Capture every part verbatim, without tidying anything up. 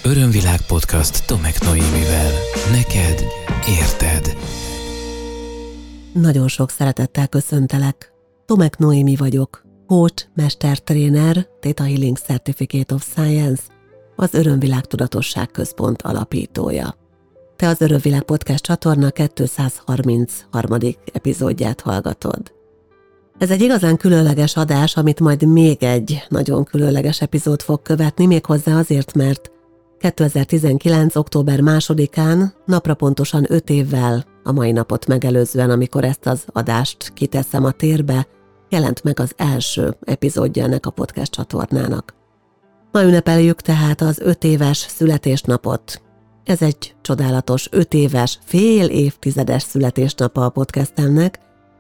Örömvilág podcast Tomek Noémivel. Neked érted. Nagyon sok szeretettel köszöntelek. Tomek Noémi vagyok, coach, mestertréner, Theta Healing Certificate of Science, az Örömvilág Tudatosság Központ alapítója. Te az Örömvilág podcast csatorna kétszázharmincharmadik epizódját hallgatod. Ez egy igazán különleges adás, amit majd még egy nagyon különleges epizód fog követni, méghozzá azért, mert kétezer-tizenkilenc. október másodikán, napra pontosan öt évvel a mai napot megelőzően, amikor ezt az adást kiteszem a térbe, jelent meg az első epizódja ennek a podcast csatornának. Ma ünnepeljük tehát az öt éves születésnapot. Ez egy csodálatos öt éves, fél évtizedes születésnapa a podcastemnek,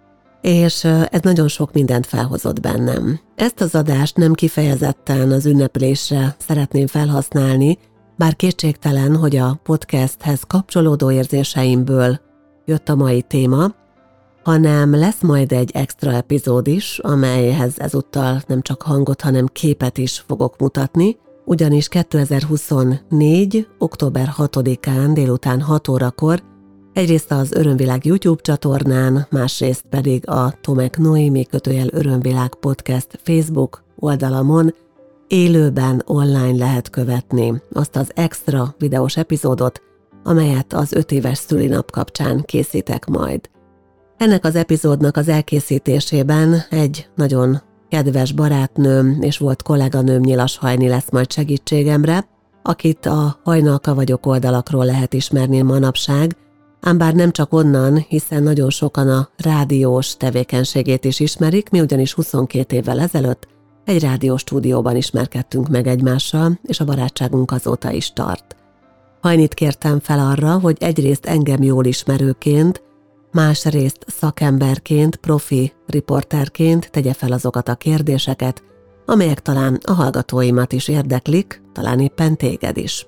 és ez nagyon sok mindent felhozott bennem. Ezt az adást nem kifejezetten az ünneplésre szeretném felhasználni, bár kétségtelen, hogy a podcasthez kapcsolódó érzéseimből jött a mai téma, hanem lesz majd egy extra epizód is, amelyhez ezúttal nem csak hangot, hanem képet is fogok mutatni, ugyanis kétezer-huszonnégy. október hatodikán délután hat órakor egyrészt az Örömvilág YouTube csatornán, másrészt pedig a Tomek Noémi kötőjel Örömvilág podcast Facebook oldalamon élőben online lehet követni azt az extra videós epizódot, amelyet az öt éves szülinap kapcsán készítek majd. Ennek az epizódnak az elkészítésében egy nagyon kedves barátnőm és volt kolléganőm Nyilas Hajni lesz majd segítségemre, akit a Hajnalka vagyok oldalakról lehet ismerni manapság, ám bár nem csak onnan, hiszen nagyon sokan a rádiós tevékenységét is ismerik, mi ugyanis huszonkét évvel ezelőtt egy rádióstúdióban ismerkedtünk meg egymással, és a barátságunk azóta is tart. Hajnit kértem fel arra, hogy egyrészt engem jól ismerőként, másrészt szakemberként, profi riporterként tegye fel azokat a kérdéseket, amelyek talán a hallgatóimat is érdeklik, talán éppen téged is.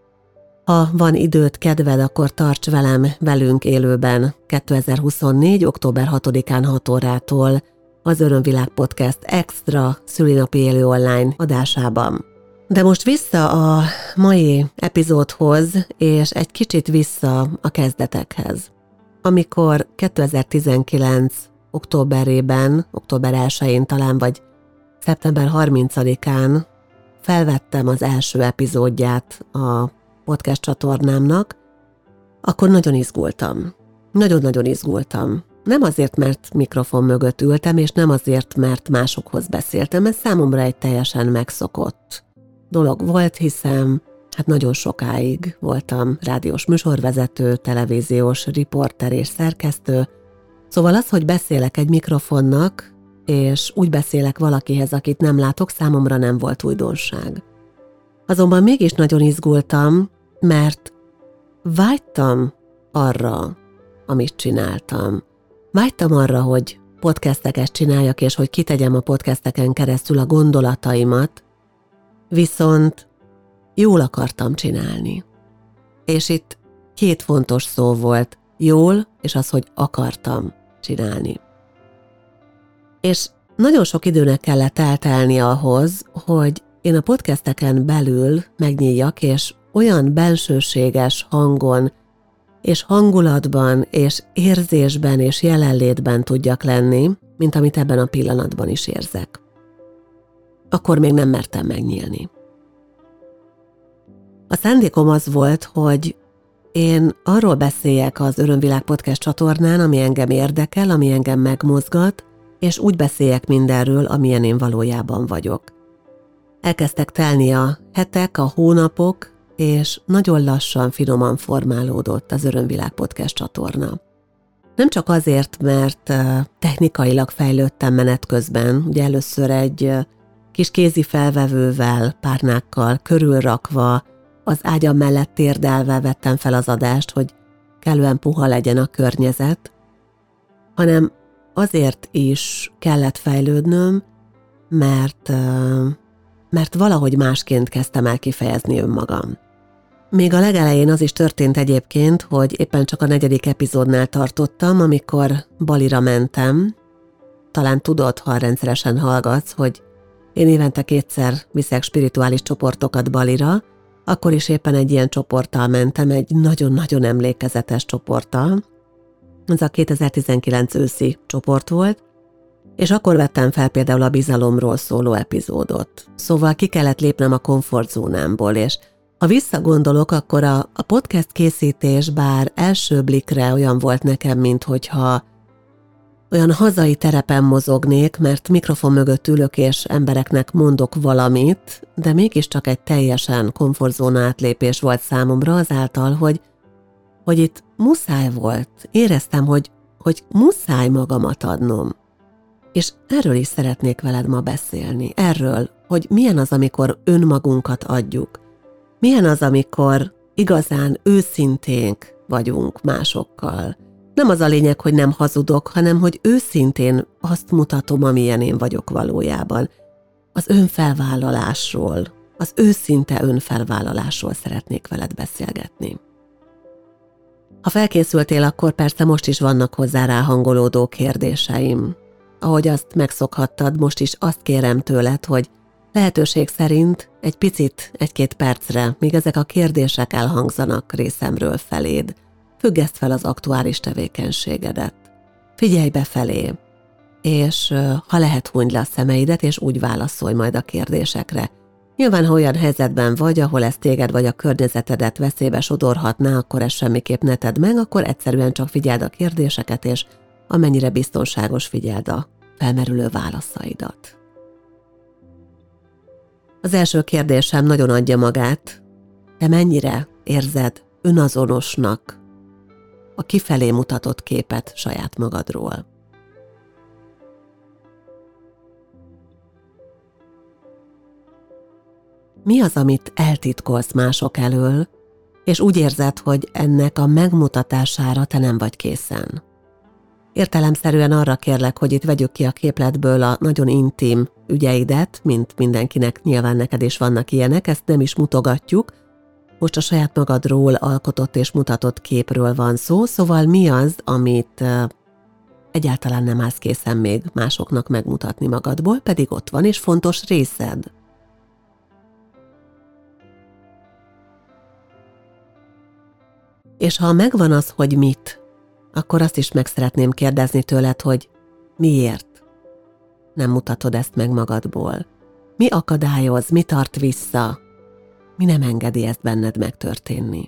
Ha van időt, kedved, akkor tarts velem, velünk élőben kétezer-huszonnégy. október hatodikán hat órától az Örömvilág Podcast extra szülinapi élő online adásában. De most vissza a mai epizódhoz, és egy kicsit vissza a kezdetekhez. Amikor kétezer-tizenkilenc. októberében, október elsején talán, vagy szeptember harmincadikán felvettem az első epizódját a podcast csatornámnak, akkor nagyon izgultam. Nagyon-nagyon izgultam. Nem azért, mert mikrofon mögött ültem, és nem azért, mert másokhoz beszéltem, ez számomra egy teljesen megszokott dolog volt, hiszen hát nagyon sokáig voltam rádiós műsorvezető, televíziós riporter és szerkesztő, szóval az, hogy beszélek egy mikrofonnak, és úgy beszélek valakihez, akit nem látok, számomra nem volt újdonság. Azonban mégis nagyon izgultam, mert vágytam arra, amit csináltam. Vágytam arra, hogy podcasteket csináljak, és hogy kitegyem a podcasteken keresztül a gondolataimat, viszont jól akartam csinálni. És itt két fontos szó volt, jól, és az, hogy akartam csinálni. És nagyon sok időnek kellett eltelni ahhoz, hogy én a podcasteken belül megnyíljak, és olyan bensőséges hangon, és hangulatban, és érzésben, és jelenlétben tudjak lenni, mint amit ebben a pillanatban is érzek. Akkor még nem mertem megnyílni. A szándékom az volt, hogy én arról beszéljek az Örömvilág Podcast csatornán, ami engem érdekel, ami engem megmozgat, és úgy beszéljek mindenről, amilyen én valójában vagyok. Elkezdtek telni a hetek, a hónapok, és nagyon lassan, finoman formálódott az Örömvilág Podcast csatorna. Nem csak azért, mert technikailag fejlődtem menet közben, ugye először egy kis kézi felvevővel, párnákkal körülrakva, az ágyam mellett térdelve vettem fel az adást, hogy kellően puha legyen a környezet, hanem azért is kellett fejlődnöm, mert, mert valahogy másként kezdtem el kifejezni önmagam. Még a legelején az is történt egyébként, hogy éppen csak a negyedik epizódnál tartottam, amikor Balira mentem. Talán tudod, ha rendszeresen hallgatsz, hogy én évente kétszer viszek spirituális csoportokat Balira, Akkor is éppen egy ilyen csoporttal mentem, egy nagyon-nagyon emlékezetes csoporttal. Ez a kétezer-tizenkilenc őszi csoport volt, és akkor vettem fel például a bizalomról szóló epizódot. Szóval ki kellett lépnem a komfortzónámból, és ha visszagondolok, akkor a, a podcast készítés bár első blikre olyan volt nekem, minthogyha olyan hazai terepen mozognék, mert mikrofon mögött ülök és embereknek mondok valamit, de mégiscsak egy teljesen komfortzóna átlépés volt számomra azáltal, hogy, hogy itt muszáj volt. Éreztem, hogy, hogy muszáj magamat adnom. És erről is szeretnék veled ma beszélni. Erről, hogy milyen az, amikor önmagunkat adjuk. Milyen az, amikor igazán őszinténk vagyunk másokkal. Nem az a lényeg, hogy nem hazudok, hanem hogy őszintén azt mutatom, amilyen én vagyok valójában. Az önfelvállalásról, az őszinte önfelvállalásról szeretnék veled beszélgetni. Ha felkészültél, akkor persze most is vannak hozzá ráhangolódó kérdéseim. Ahogy azt megszokhattad, most is azt kérem tőled, hogy lehetőség szerint egy picit, egy-két percre, míg ezek a kérdések elhangzanak részemről feléd, függeszt fel az aktuális tevékenységedet. Figyelj befelé, és ha lehet, hunyd le a szemeidet, és úgy válaszolj majd a kérdésekre. Nyilván, ha olyan helyzetben vagy, ahol ez téged vagy a környezetedet veszélybe sodorhatná, akkor ezt semmiképp ne tedd meg, akkor egyszerűen csak figyeld a kérdéseket, és amennyire biztonságos, figyeld a felmerülő válaszaidat. Az első kérdésem nagyon adja magát. Te mennyire érzed önazonosnak a kifelé mutatott képet saját magadról? Mi az, amit eltitkolsz mások elől, és úgy érzed, hogy ennek a megmutatására te nem vagy készen? Értelemszerűen arra kérlek, hogy itt vegyük ki a képletből a nagyon intim ügyeidet, mint mindenkinek, nyilván neked is vannak ilyenek, ezt nem is mutogatjuk. Most a saját magadról alkotott és mutatott képről van szó, szóval mi az, amit egyáltalán nem állsz készen még másoknak megmutatni magadból, pedig ott van, és fontos részed. És ha megvan az, hogy mit, akkor azt is meg szeretném kérdezni tőled, hogy miért nem mutatod ezt meg magadból? Mi akadályoz, mi tart vissza? Mi nem engedi ezt benned megtörténni?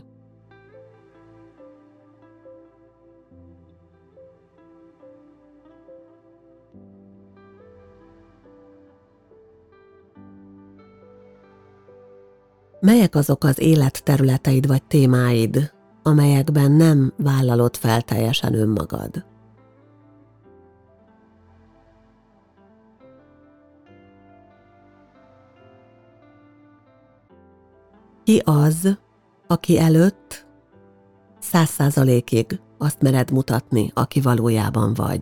Melyek azok az életterületeid vagy témáid, amelyekben nem vállalod fel teljesen önmagad? Ki az, aki előtt száz százalékig azt mered mutatni, aki valójában vagy?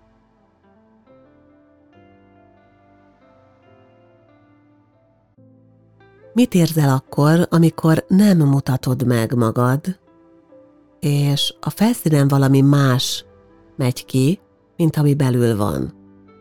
Mit érzel akkor, amikor nem mutatod meg magad, és a felszínen valami más megy ki, mint ami belül van?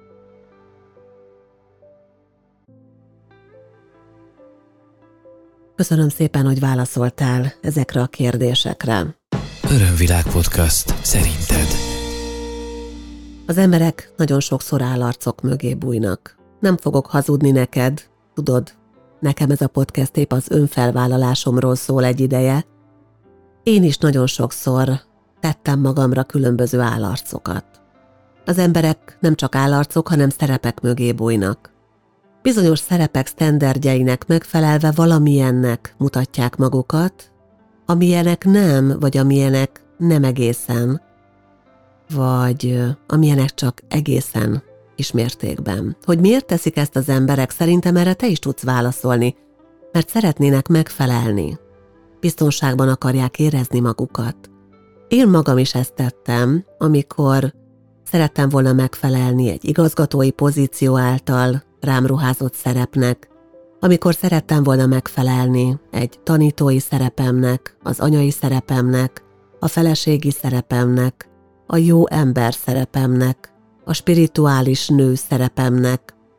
Köszönöm szépen, hogy válaszoltál ezekre a kérdésekre. Örömvilág podcast szerinted. Az emberek nagyon sokszor állarcok mögé bújnak. Nem fogok hazudni neked, tudod, nekem ez a podcast épp az önfelvállalásomról szól egy ideje. Én is nagyon sokszor tettem magamra különböző állarcokat. Az emberek nem csak állarcok, hanem szerepek mögé bújnak. Bizonyos szerepek sztenderdjeinek megfelelve valamilyennek mutatják magukat, amilyenek nem, vagy amilyenek nem egészen, vagy amilyenek csak egészen kismértékben. Hogy miért teszik ezt az emberek, szerintem erre te is tudsz válaszolni, mert szeretnének megfelelni. Biztonságban akarják érezni magukat. Én magam is ezt tettem, amikor szerettem volna megfelelni egy igazgatói pozíció által rám ruházott szerepnek, amikor szerettem volna megfelelni egy tanítói szerepemnek, az anyai szerepemnek, a feleségi szerepemnek, a jó ember szerepemnek, a spirituális nő szerepemnek,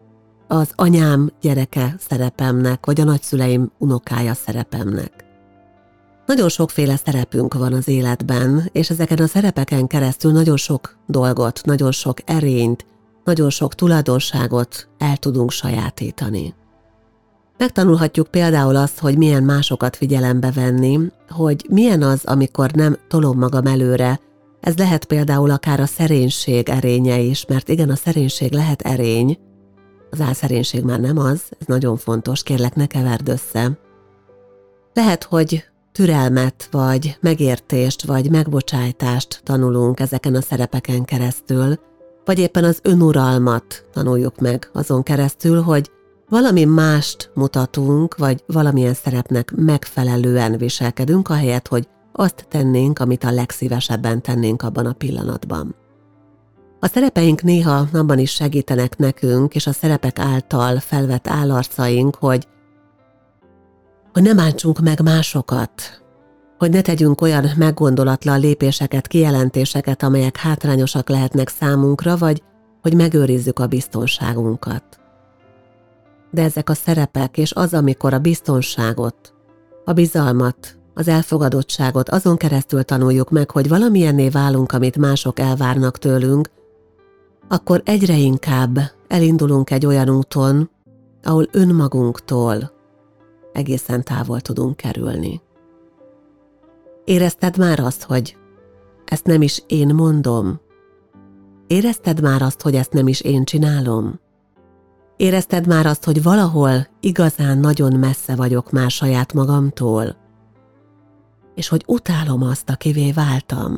az anyám gyereke szerepemnek, vagy a nagyszüleim unokája szerepemnek. Nagyon sokféle szerepünk van az életben, és ezeken a szerepeken keresztül nagyon sok dolgot, nagyon sok erényt, nagyon sok tulajdonságot el tudunk sajátítani. Megtanulhatjuk például azt, hogy milyen másokat figyelembe venni, hogy milyen az, amikor nem tolom magam előre. Ez lehet például akár a szerénység erénye is, mert igen, a szerénység lehet erény, az álszerénység már nem az, ez nagyon fontos, kérlek, ne keverd össze. Lehet, hogy türelmet, vagy megértést, vagy megbocsájtást tanulunk ezeken a szerepeken keresztül, vagy éppen az önuralmat tanuljuk meg azon keresztül, hogy valami mást mutatunk, vagy valamilyen szerepnek megfelelően viselkedünk, ahelyett, hogy azt tennénk, amit a legszívesebben tennénk abban a pillanatban. A szerepeink néha abban is segítenek nekünk, és a szerepek által felvett állarcaink, hogy, hogy ne bántsunk meg másokat, hogy ne tegyünk olyan meggondolatlan lépéseket, kijelentéseket, amelyek hátrányosak lehetnek számunkra, vagy hogy megőrizzük a biztonságunkat. De ezek a szerepek, és az, amikor a biztonságot, a bizalmat, az elfogadottságot azon keresztül tanuljuk meg, hogy valamilyenné válunk, amit mások elvárnak tőlünk, akkor egyre inkább elindulunk egy olyan úton, ahol önmagunktól egészen távol tudunk kerülni. Érezted már azt, hogy ezt nem is én mondom? Érezted már azt, hogy ezt nem is én csinálom? Érezted már azt, hogy valahol igazán nagyon messze vagyok már saját magamtól? És hogy utálom azt, akivé váltam?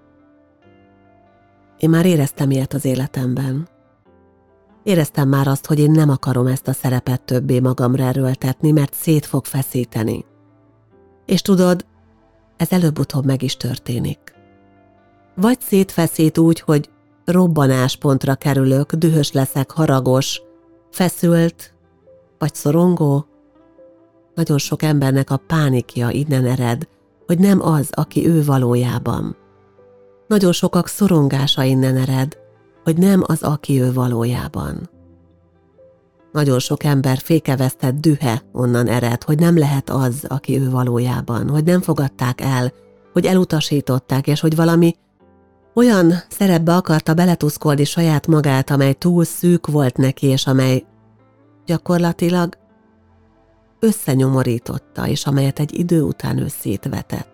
Én már éreztem ilyet az életemben. Éreztem már azt, hogy én nem akarom ezt a szerepet többé magamra erőltetni, mert szét fog feszíteni. És tudod, ez előbb-utóbb meg is történik. Vagy szétfeszít úgy, hogy robbanáspontra kerülök, dühös leszek, haragos, feszült, vagy szorongó. Nagyon sok embernek a pánikja innen ered, hogy nem az, aki ő valójában. Nagyon sokak szorongása innen ered, hogy nem az, aki ő valójában. Nagyon sok ember fékevesztett dühe onnan ered, hogy nem lehet az, aki ő valójában, hogy nem fogadták el, hogy elutasították, és hogy valami olyan szerepbe akarta beletuszkolni saját magát, amely túl szűk volt neki, és amely gyakorlatilag összenyomorította, és amelyet egy idő után ő szétvetett.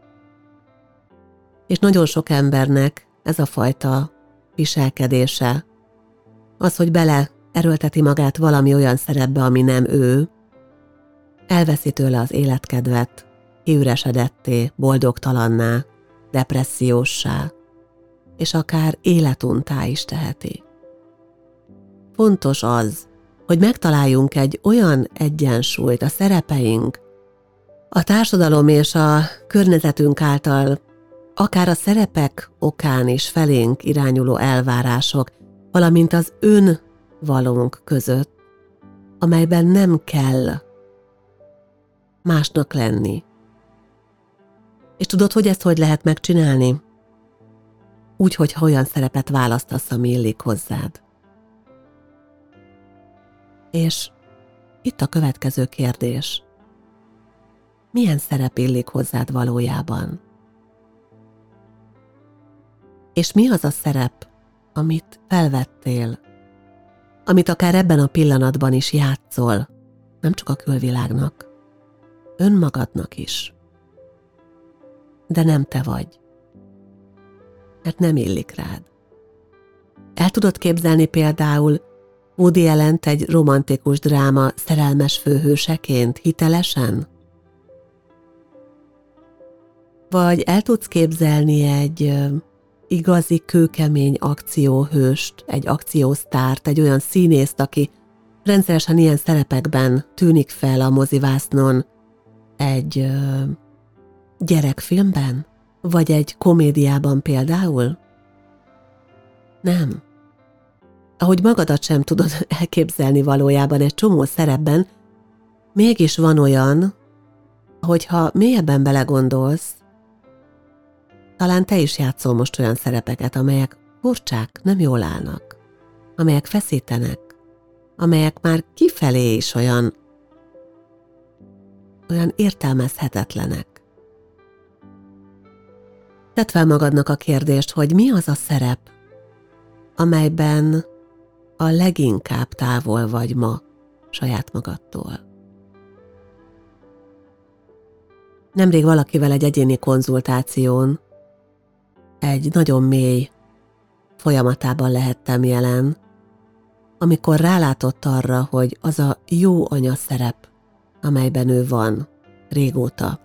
És nagyon sok embernek ez a fajta viselkedése, az, hogy bele erőlteti magát valami olyan szerepbe, ami nem ő, elveszi tőle az életkedvet, kiüresedetté, boldogtalanná, depresszióssá, és akár életuntá is teheti. Fontos az, hogy megtaláljunk egy olyan egyensúlyt a szerepeink, a társadalom és a környezetünk által, akár a szerepek okán is felénk irányuló elvárások, valamint az önvalónk között, amelyben nem kell másnak lenni. És tudod, hogy ezt hogy lehet megcsinálni? Úgy, hogy olyan szerepet választasz, ami illik hozzád. És itt a következő kérdés. Milyen szerep illik hozzád valójában? És mi az a szerep, amit felvettél, amit akár ebben a pillanatban is játszol, nem csak a külvilágnak, önmagadnak is. De nem te vagy, mert nem illik rád. El tudod képzelni például Woody Allent egy romantikus dráma szerelmes főhőseként, hitelesen? Vagy el tudsz képzelni egy igazi kőkemény akcióhőst, egy akciósztárt, egy olyan színészt, aki rendszeresen ilyen szerepekben tűnik fel a mozivásznon, egy ö, gyerekfilmben? Vagy egy komédiában például? Nem. Ahogy magadat sem tudod elképzelni valójában egy csomó szerepben, mégis van olyan, hogyha mélyebben belegondolsz, talán te is játszol most olyan szerepeket, amelyek furcsák, nem jól állnak, amelyek feszítenek, amelyek már kifelé is olyan, olyan értelmezhetetlenek. Tedd fel magadnak a kérdést, hogy mi az a szerep, amelyben a leginkább távol vagy ma saját magadtól. Nemrég valakivel egy egyéni konzultáción egy nagyon mély folyamatában lehettem jelen, amikor rálátott arra, hogy az a jó anya szerep, amelyben ő van régóta,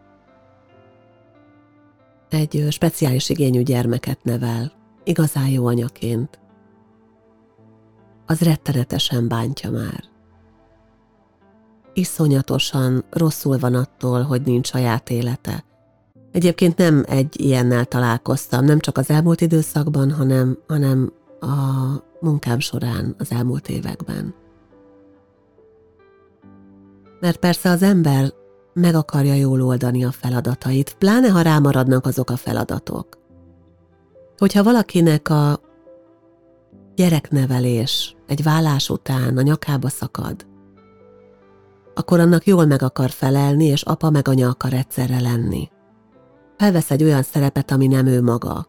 egy speciális igényű gyermeket nevel, igazán jó anyaként, az rettenetesen bántja már. Iszonyatosan rosszul van attól, hogy nincs saját élete. Egyébként nem egy ilyennel találkoztam, nem csak az elmúlt időszakban, hanem, hanem a munkám során az elmúlt években. Mert persze az ember meg akarja jól oldani a feladatait, pláne ha rámaradnak azok a feladatok. Hogyha valakinek a gyereknevelés egy vállás után a nyakába szakad, akkor annak jól meg akar felelni, és apa meg anya akar egyszerre lenni. Felvesz egy olyan szerepet, ami nem ő maga.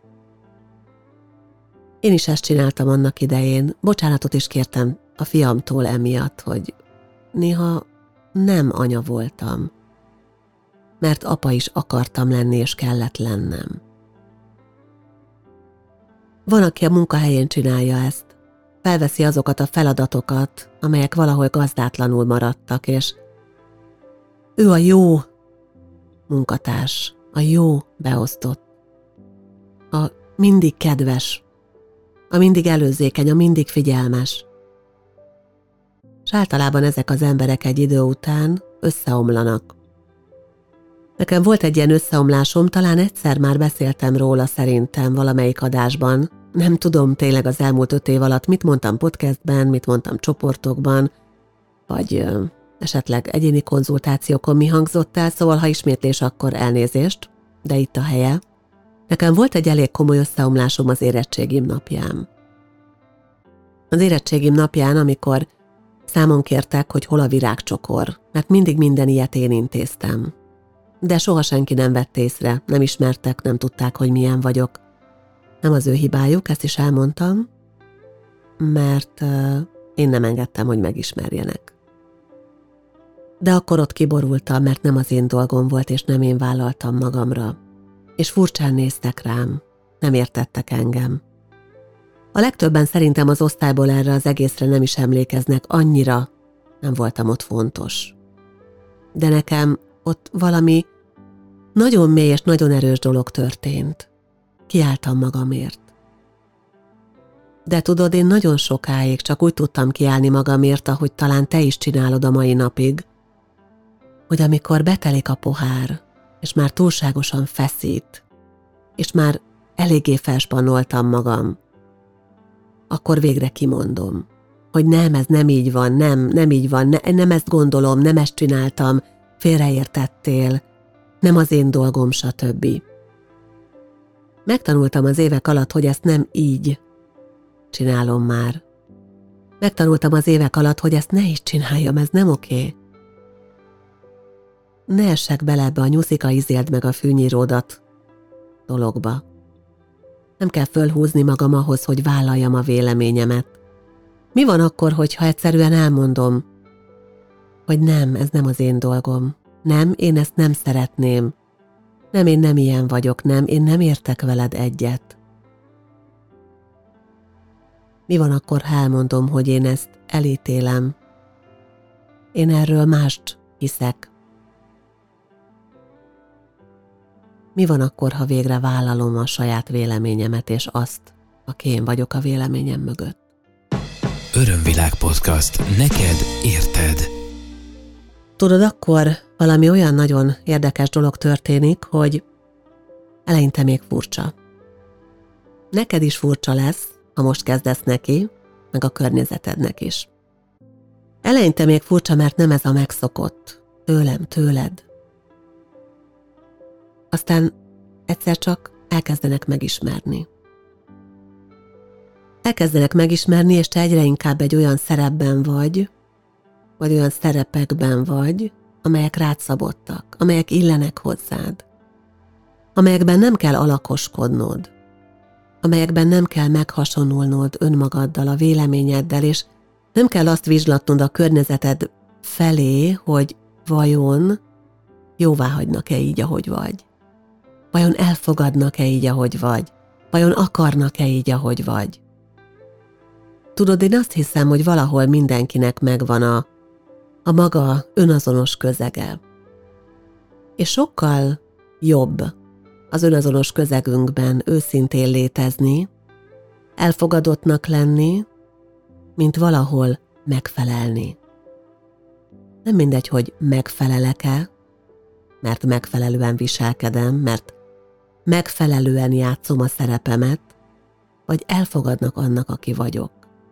Én is ezt csináltam annak idején, bocsánatot is kértem a fiamtól emiatt, hogy néha nem anya voltam, mert apa is akartam lenni, és kellett lennem. Van, aki a munkahelyén csinálja ezt, felveszi azokat a feladatokat, amelyek valahol gazdátlanul maradtak, és ő a jó munkatárs, a jó beosztott, a mindig kedves, a mindig előzékeny, a mindig figyelmes. És általában ezek az emberek egy idő után összeomlanak. Nekem volt egy ilyen összeomlásom, talán egyszer már beszéltem róla szerintem valamelyik adásban. Nem tudom tényleg az elmúlt öt év alatt, mit mondtam podcastben, mit mondtam csoportokban, vagy ö, esetleg egyéni konzultációkon mi hangzott el, szóval ha ismétlés, akkor elnézést, de itt a helye. Nekem volt egy elég komoly összeomlásom az érettségim napján. Az érettségim napján, amikor számon kértek, hogy hol a virágcsokor, mert mindig minden ilyet én intéztem. De soha senki nem vett észre, nem ismertek, nem tudták, hogy milyen vagyok. Nem az ő hibájuk, ezt is elmondtam, mert uh, én nem engedtem, hogy megismerjenek. De akkor ott kiborultam, mert nem az én dolgom volt, és nem én vállaltam magamra. És furcsán néztek rám, nem értettek engem. A legtöbben szerintem az osztályból erre az egészre nem is emlékeznek, annyira nem voltam ott fontos. De nekem ott valami nagyon mély és nagyon erős dolog történt. Kiálltam magamért. De tudod, én nagyon sokáig csak úgy tudtam kiállni magamért, ahogy talán te is csinálod a mai napig, hogy amikor betelik a pohár, és már túlságosan feszít, és már eléggé felspannoltam magam, akkor végre kimondom, hogy nem, ez nem így van, nem, nem így van, ne, nem ezt gondolom, nem ezt csináltam, félreértettél, nem az én dolgom, stb. Megtanultam az évek alatt, hogy ezt nem így csinálom már. Megtanultam az évek alatt, hogy ezt ne is csináljam, ez nem oké. Ne essek bele ebbe a nyuszika izéld meg a fűnyíródat dologba. Nem kell fölhúzni magam ahhoz, hogy vállaljam a véleményemet. Mi van akkor, hogyha egyszerűen elmondom, hogy nem, ez nem az én dolgom. Nem, én ezt nem szeretném. Nem, én nem ilyen vagyok, nem, én nem értek veled egyet. Mi van akkor, ha elmondom, hogy én ezt elítélem? Én erről mást hiszek. Mi van akkor, ha végre vállalom a saját véleményemet, és azt, aki én vagyok a véleményem mögött? Örömvilág podcast. Neked érted. Tudod, akkor valami olyan nagyon érdekes dolog történik, hogy eleinte még furcsa. Neked is furcsa lesz, ha most kezdesz neki, meg a környezetednek is. Eleinte még furcsa, mert nem ez a megszokott, tőlem, tőled. Aztán egyszer csak elkezdenek megismerni. Elkezdenek megismerni, és te egyre inkább egy olyan szerepben vagy, vagy olyan szerepekben vagy, amelyek rád szabottak, amelyek illenek hozzád, amelyekben nem kell alakoskodnod, amelyekben nem kell meghasonulnod önmagaddal, a véleményeddel, és nem kell azt vizslatnod a környezeted felé, hogy vajon jóvá hagynak-e így, ahogy vagy? Vajon elfogadnak-e így, ahogy vagy? Vajon akarnak-e így, ahogy vagy? Tudod, én azt hiszem, hogy valahol mindenkinek megvan a, a maga önazonos közege. És sokkal jobb az önazonos közegünkben őszintén létezni, elfogadottnak lenni, mint valahol megfelelni. Nem mindegy, hogy megfelelek-e, mert megfelelően viselkedem, mert megfelelően játszom a szerepemet, vagy elfogadnak annak, aki vagyok.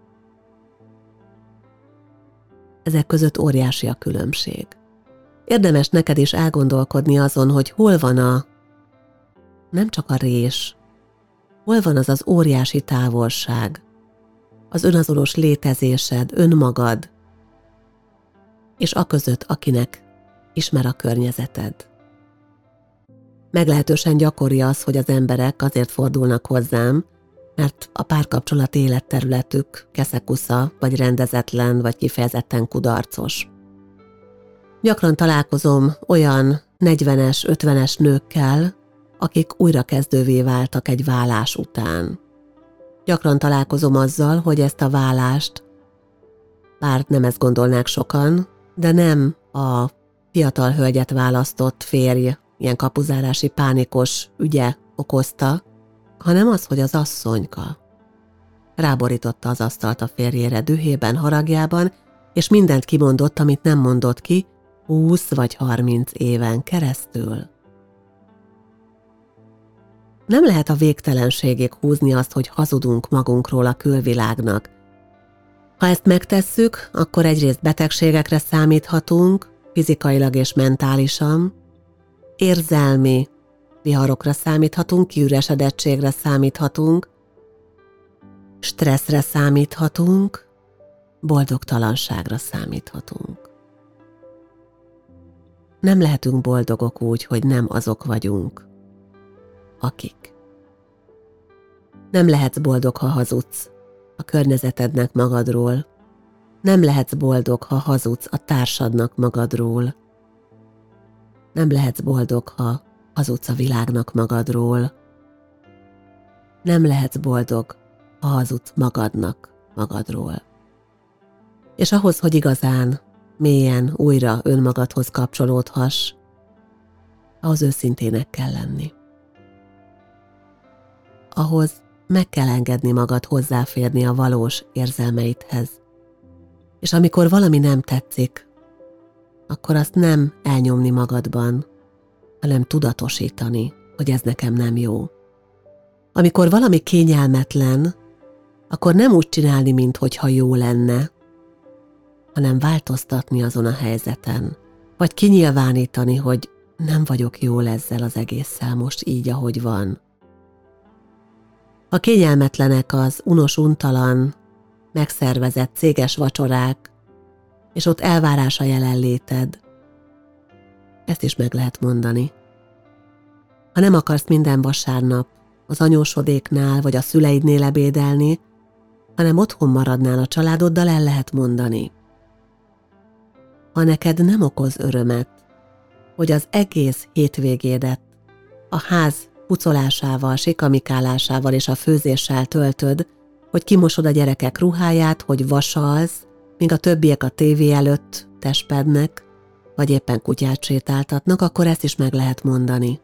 Ezek között óriási a különbség. Érdemes neked is elgondolkodni azon, hogy hol van a, nem csak a rés, hol van az az óriási távolság, az önazonos létezésed, önmagad, és aközött, akinek ismer a környezeted. Meglehetősen gyakori az, hogy az emberek azért fordulnak hozzám, mert a párkapcsolat életterületük keszekusza, vagy rendezetlen, vagy kifejezetten kudarcos. Gyakran találkozom olyan negyvenes, ötvenes nőkkel, akik újrakezdővé váltak egy válás után. Gyakran találkozom azzal, hogy ezt a válást, bár nem ezt gondolnák sokan, de nem a fiatal hölgyet választott férj ilyen kapuzárási pánikos ügye okozta, hanem az, hogy az asszonyka ráborította az asztalt a férjére dühében, haragjában, és mindent kimondott, amit nem mondott ki húsz vagy harminc éven keresztül. Nem lehet a végtelenségig húzni azt, hogy hazudunk magunkról a külvilágnak. Ha ezt megtesszük, akkor egyrészt betegségekre számíthatunk, fizikailag és mentálisan, érzelmi viharokra számíthatunk, kiüresedettségre számíthatunk, stresszre számíthatunk, boldogtalanságra számíthatunk. Nem lehetünk boldogok úgy, hogy nem azok vagyunk, akik. Nem lehetsz boldog, ha hazudsz a környezetednek magadról. Nem lehetsz boldog, ha hazudsz a társadnak magadról. Nem lehetsz boldog, ha hazudsz a világnak magadról. Nem lehetsz boldog, ha hazudsz magadnak magadról. És ahhoz, hogy igazán, mélyen újra önmagadhoz kapcsolódhass, ahhoz őszintének kell lenni. Ahhoz meg kell engedni magad hozzáférni a valós érzelmeidhez. És amikor valami nem tetszik, akkor azt nem elnyomni magadban, hanem tudatosítani, hogy ez nekem nem jó. Amikor valami kényelmetlen, akkor nem úgy csinálni, minthogyha jó lenne, hanem változtatni azon a helyzeten, vagy kinyilvánítani, hogy nem vagyok jól ezzel az egésszel most így, ahogy van. A kényelmetlenek az unos, untalan, megszervezett céges vacsorák, és ott elvárás a jelenléted. Ezt is meg lehet mondani. Ha nem akarsz minden vasárnap az anyósodéknál vagy a szüleidnél ebédelni, hanem otthon maradnál a családoddal, el lehet mondani. Ha neked nem okoz örömet, hogy az egész hétvégédet a ház pucolásával, sikamikálásával és a főzéssel töltöd, hogy kimosod a gyerekek ruháját, hogy vasalsz, míg a többiek a tévé előtt tespednek, vagy éppen kutyát sétáltatnak, akkor ezt is meg lehet mondani.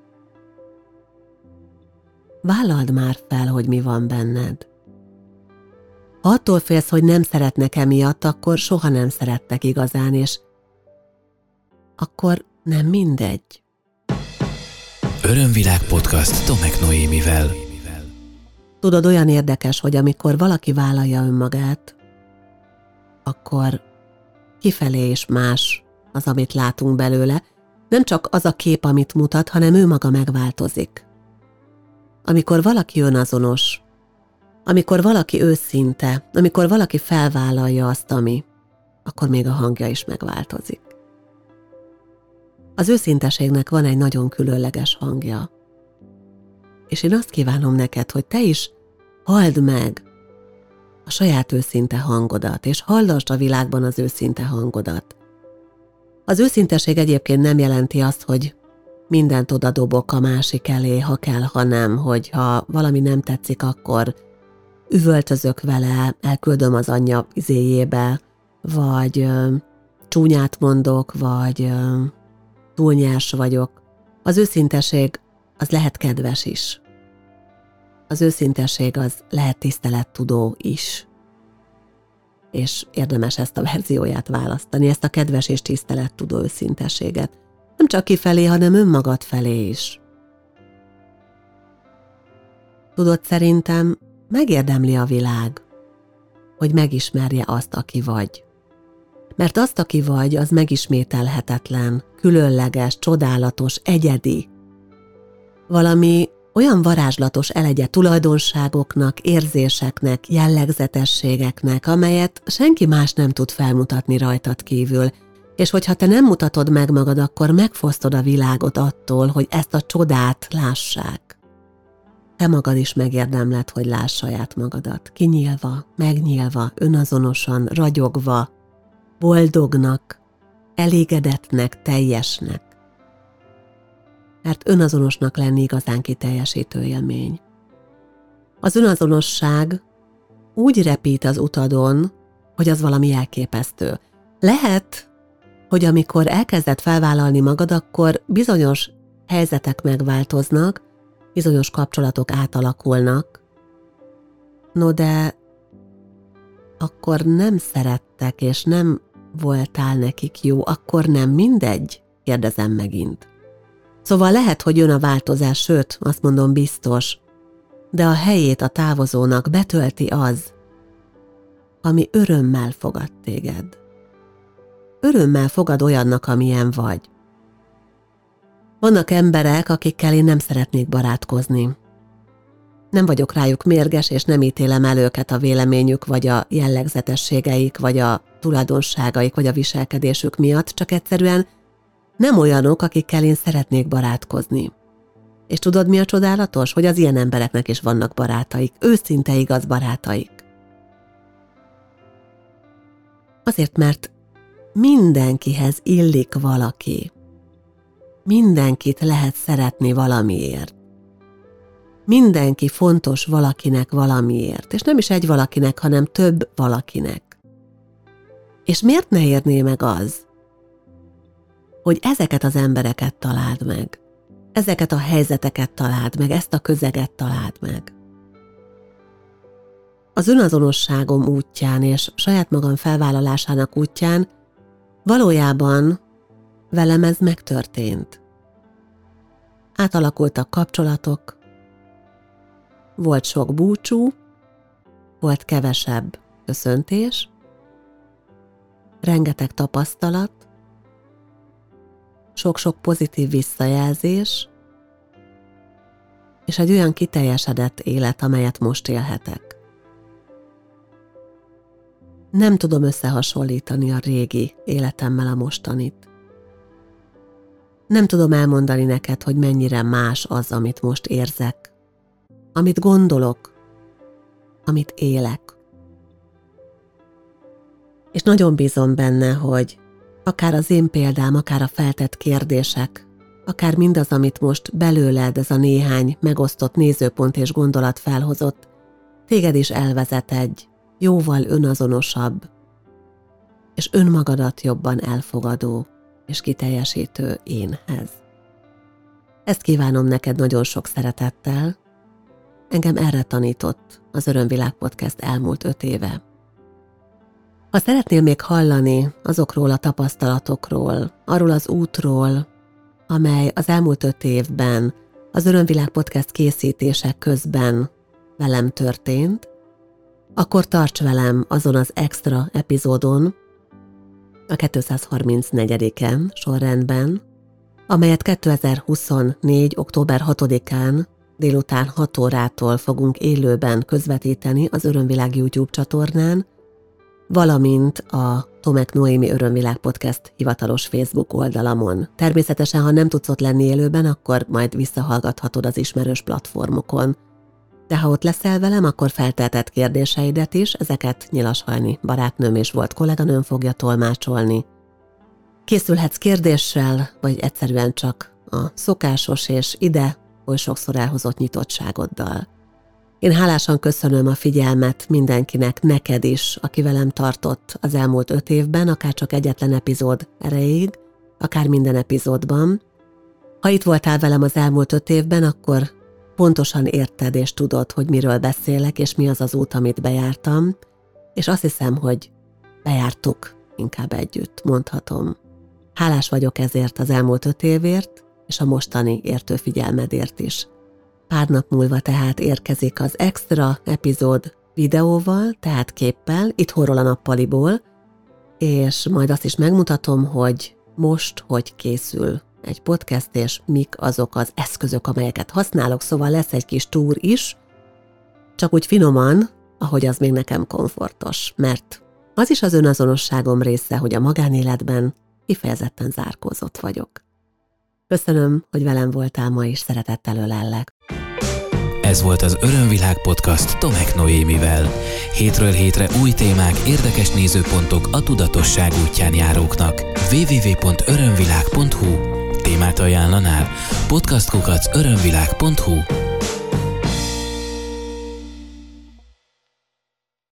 Vállald már fel, hogy mi van benned. Ha attól félsz, hogy nem szeretnek emiatt, akkor soha nem szerettek igazán, és akkor nem mindegy. Örömvilág podcast Tomek Noémivel. Tudod, olyan érdekes, hogy amikor valaki vállalja önmagát, akkor kifelé is más az, amit látunk belőle. Nem csak az a kép, amit mutat, hanem ő maga megváltozik. Amikor valaki önazonos, amikor valaki őszinte, amikor valaki felvállalja azt, ami, akkor még a hangja is megváltozik. Az őszinteségnek van egy nagyon különleges hangja. És én azt kívánom neked, hogy te is halld meg a saját őszinte hangodat, és hallasd a világban az őszinte hangodat. Az őszinteség egyébként nem jelenti azt, hogy mindent odadobok a másik elé, ha kell, ha nem, hogy ha valami nem tetszik, akkor üvöltözök vele, elküldöm az anyja izéjébe, vagy ö, csúnyát mondok, vagy ö, túl nyers vagyok. Az őszinteség az lehet kedves is. Az őszinteség az lehet tisztelettudó is. És érdemes ezt a verzióját választani, ezt a kedves és tisztelettudó őszintességet. Nem csak kifelé, hanem önmagad felé is. Tudod, szerintem megérdemli a világ, hogy megismerje azt, aki vagy. Mert azt, aki vagy, az megismételhetetlen, különleges, csodálatos, egyedi. Valami olyan varázslatos elegye tulajdonságoknak, érzéseknek, jellegzetességeknek, amelyet senki más nem tud felmutatni rajtad kívül, és hogyha te nem mutatod meg magad, akkor megfosztod a világot attól, hogy ezt a csodát lássák. Te magad is megérdemled, hogy láss saját magadat, kinyílva, megnyílva, önazonosan, ragyogva, boldognak, elégedettnek, teljesnek. Mert önazonosnak lenni igazán kiteljesítő élmény. Az önazonosság úgy repít az utadon, hogy az valami elképesztő. Lehet, hogy amikor elkezded felvállalni magad, akkor bizonyos helyzetek megváltoznak, bizonyos kapcsolatok átalakulnak. No de akkor nem szerettek, és nem voltál nekik jó, akkor nem mindegy? Kérdezem megint. Szóval lehet, hogy jön a változás, sőt, azt mondom biztos, de a helyét a távozónak betölti az, ami örömmel fogad téged. Örömmel fogad olyannak, amilyen vagy. Vannak emberek, akikkel én nem szeretnék barátkozni. Nem vagyok rájuk mérges, és nem ítélem el őket a véleményük, vagy a jellegzetességeik, vagy a tulajdonságaik, vagy a viselkedésük miatt, csak egyszerűen nem olyanok, akikkel én szeretnék barátkozni. És tudod, mi a csodálatos? Hogy az ilyen embereknek is vannak barátaik, őszinte igaz barátaik. Azért, mert mindenkihez illik valaki. Mindenkit lehet szeretni valamiért. Mindenki fontos valakinek valamiért, és nem is egy valakinek, hanem több valakinek. És miért ne érné meg az, hogy ezeket az embereket találd meg, ezeket a helyzeteket találd meg, ezt a közeget találd meg. Az önazonosságom útján és saját magam felvállalásának útján valójában velem ez megtörtént. Átalakultak kapcsolatok, volt sok búcsú, volt kevesebb köszöntés, rengeteg tapasztalat, sok-sok pozitív visszajelzés, és egy olyan kiteljesedett élet, amelyet most élhetek. Nem tudom összehasonlítani a régi életemmel a mostanit. Nem tudom elmondani neked, hogy mennyire más az, amit most érzek, amit gondolok, amit élek. És nagyon bízom benne, hogy akár az én példám, akár a feltett kérdések, akár mindaz, amit most belőled ez a néhány megosztott nézőpont és gondolat felhozott, téged is elvezet egy jóval önazonosabb, és önmagadat jobban elfogadó és kiteljesítő énhez. Ezt kívánom neked nagyon sok szeretettel. Engem erre tanított az Örömvilág Podcast elmúlt öt éve. Ha szeretnél még hallani azokról a tapasztalatokról, arról az útról, amely az elmúlt öt évben az Örömvilág Podcast készítések közben velem történt, akkor tarts velem azon az extra epizódon, a kétszázharmincnegyediken sorrendben, amelyet kétezer-huszonnégy. október hatodikán délután hat órától fogunk élőben közvetíteni az Örömvilág YouTube csatornán, valamint a Tomek Noémi Örömvilág Podcast hivatalos Facebook oldalamon. Természetesen, ha nem tudsz ott lenni élőben, akkor majd visszahallgathatod az ismerős platformokon. De ha ott leszel velem, akkor feltehetett kérdéseidet is, ezeket Nyilas Hajni barátnőm és volt kolléganőm fogja tolmácsolni. Készülhetsz kérdéssel, vagy egyszerűen csak a szokásos és ide oly sokszor elhozott nyitottságoddal. Én hálásan köszönöm a figyelmet mindenkinek, neked is, aki velem tartott az elmúlt öt évben, akár csak egyetlen epizód erejéig, akár minden epizódban. Ha itt voltál velem az elmúlt öt évben, akkor pontosan érted és tudod, hogy miről beszélek, és mi az az út, amit bejártam, és azt hiszem, hogy bejártuk inkább együtt, mondhatom. Hálás vagyok ezért az elmúlt öt évért, és a mostani értő figyelmedért is. Pár nap múlva tehát érkezik az extra epizód videóval, tehát képpel, itthonról a nappaliból, és majd azt is megmutatom, hogy most hogy készül egy podcast, és mik azok az eszközök, amelyeket használok, szóval lesz egy kis túr is, csak úgy finoman, ahogy az még nekem komfortos, mert az is az önazonosságom része, hogy a magánéletben kifejezetten zárkózott vagyok. Köszönöm, hogy velem voltál ma is, szeretettel ölellek. Ez volt az Örömvilág Podcast Tomek Noémivel. Hétről hétre új témák, érdekes nézőpontok a tudatosság útján járóknak. double-u double-u double-u pont örömvilág pont hu Témát ajánlanál? podcast kukac örömvilág pont hu